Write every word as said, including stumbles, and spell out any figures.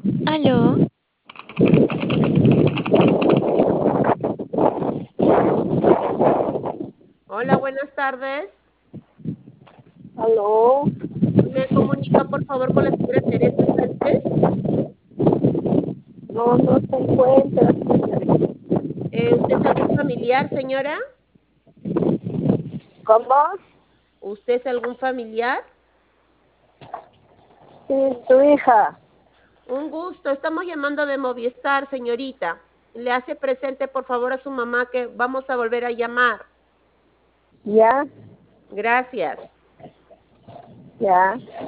Aló, Hola, buenas tardes. Aló, ¿Me comunica, por favor, con la señora Teresa Sánchez? no, no se encuentra. Eh, ¿usted es algún familiar, señora? ¿Cómo? ¿Usted es algún familiar? Sí, tu hija. Un gusto. Estamos llamando de Movistar, señorita. Le hace presente, por favor, a su mamá que vamos a volver a llamar. Ya, Gracias. ya.